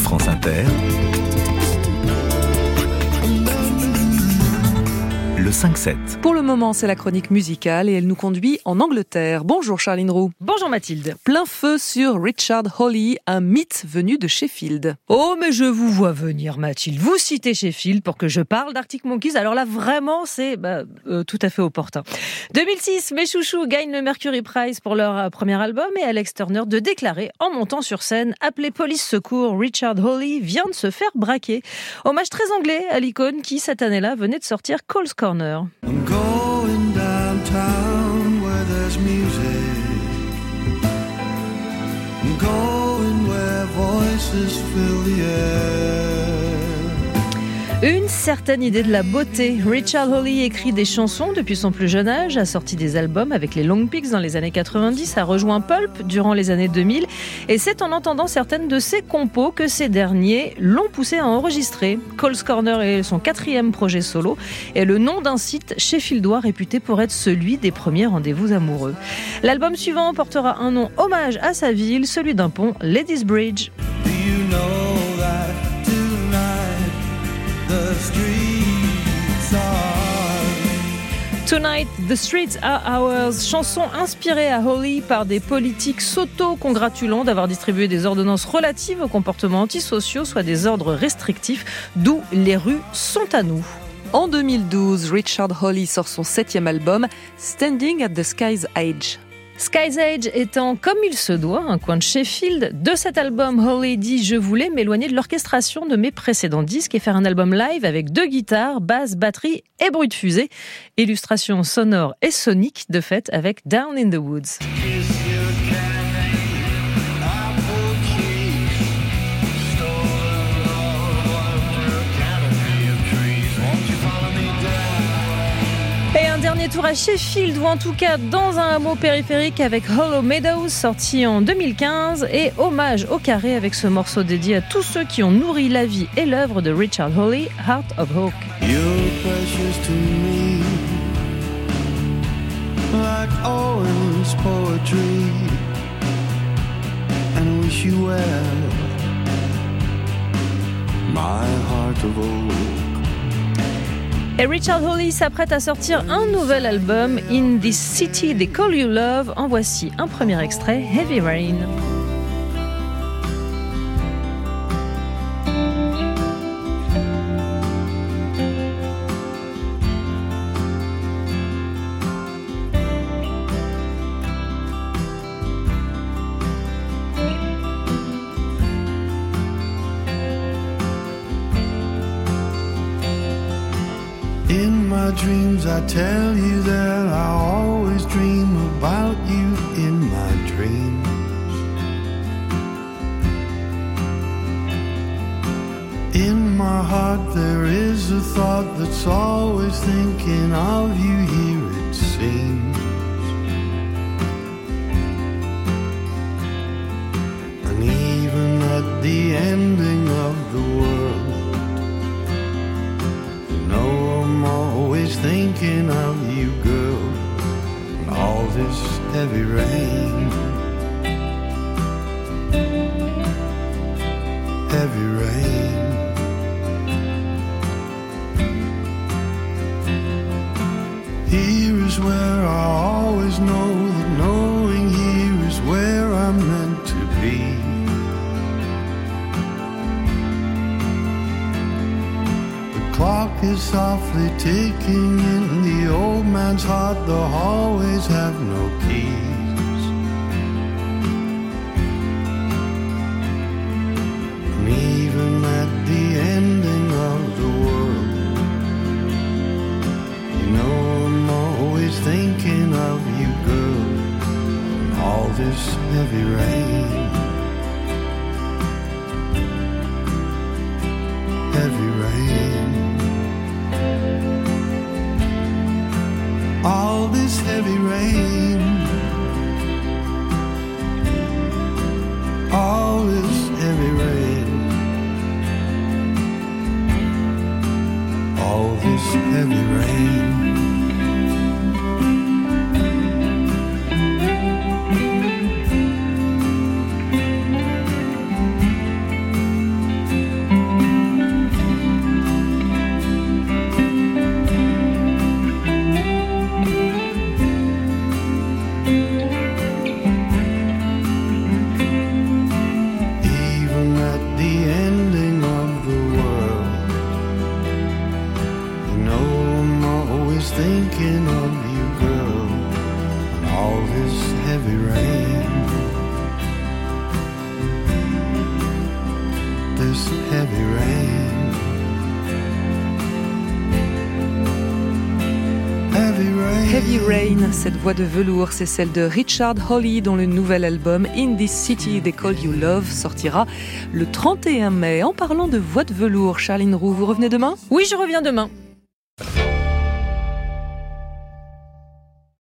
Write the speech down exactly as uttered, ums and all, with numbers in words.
France Inter, le cinq sept. Pour le moment, c'est la chronique musicale et elle nous conduit en Angleterre. Bonjour Charline Roux. Bonjour Mathilde. Plein feu sur Richard Hawley, un mythe venu de Sheffield. Oh, mais je vous vois venir Mathilde. Vous citez Sheffield pour que je parle d'Arctic Monkeys. Alors là, vraiment, c'est bah, euh, tout à fait opportun. deux mille six, mes chouchous gagnent le Mercury Prize pour leur euh, premier album et Alex Turner de déclarer en montant sur scène « Appelez police secours, Richard Hawley vient de se faire braquer ». Hommage très anglais à l'icône qui, cette année-là, venait de sortir Cole's Corner. I'm going downtown where there's music. I'm going where voices fill the air. Une certaine idée de la beauté. Richard Hawley écrit des chansons depuis son plus jeune âge, a sorti des albums avec les Long Pigs dans les années quatre-vingt-dix, a rejoint Pulp durant les années deux mille et c'est en entendant certaines de ses compos que ces derniers l'ont poussé à enregistrer. Cole's Corner est son quatrième projet solo et le nom d'un site sheffieldois réputé pour être celui des premiers rendez-vous amoureux. L'album suivant portera un nom hommage à sa ville, celui d'un pont, Ladies Bridge. Do you know that tonight the streets are... Tonight, the streets are ours. Chanson inspirée à Hawley par des politiques s'auto-congratulant d'avoir distribué des ordonnances relatives aux comportements antisociaux, soit des ordres restrictifs, d'où les rues sont à nous. En deux mille douze, Richard Hawley sort son septième album, Standing at the Sky's Edge. Sky's Edge étant, comme il se doit, un coin de Sheffield. De cet album, Hawley dit « Je voulais m'éloigner de l'orchestration de mes précédents disques et faire un album live avec deux guitares, basse, batterie et bruit de fusée. Illustration sonore et sonique de fait avec Down in the Woods. » Et un dernier tour à Sheffield, ou en tout cas dans un hameau périphérique avec Hollow Meadows, sorti en deux mille quinze, et hommage au carré avec ce morceau dédié à tous ceux qui ont nourri la vie et l'œuvre de Richard Hawley, Heart of Oak. You're precious to me, like Owen's poetry, and wish you well, my heart of oak. Et Richard Hawley s'apprête à sortir un nouvel album, In This City They Call You Love. En voici un premier extrait, Heavy Rain. In my dreams I tell you that I always dream about you in my dreams. In my heart there is a thought that's always thinking of you, here it seems. And even at the ending of the world, I'm always thinking of you, girl, and all this heavy rain, heavy rain. Here is where I always know that knowing here is where I'm meant to be. Clock is softly ticking in the old man's heart. The hallways have no keys, and even at the ending of the world, you know I'm always thinking of you, girl, and all this heavy rain, heavy rain. All this heavy rain, all this heavy rain, all this heavy rain. rain, this heavy rain, heavy rain. Heavy Rain, cette voix de velours, c'est celle de Richard Hawley dont le nouvel album In This City They Call You Love sortira le trente et un mai. En parlant de voix de velours, Charline Roux, vous revenez demain ? Oui, je reviens demain.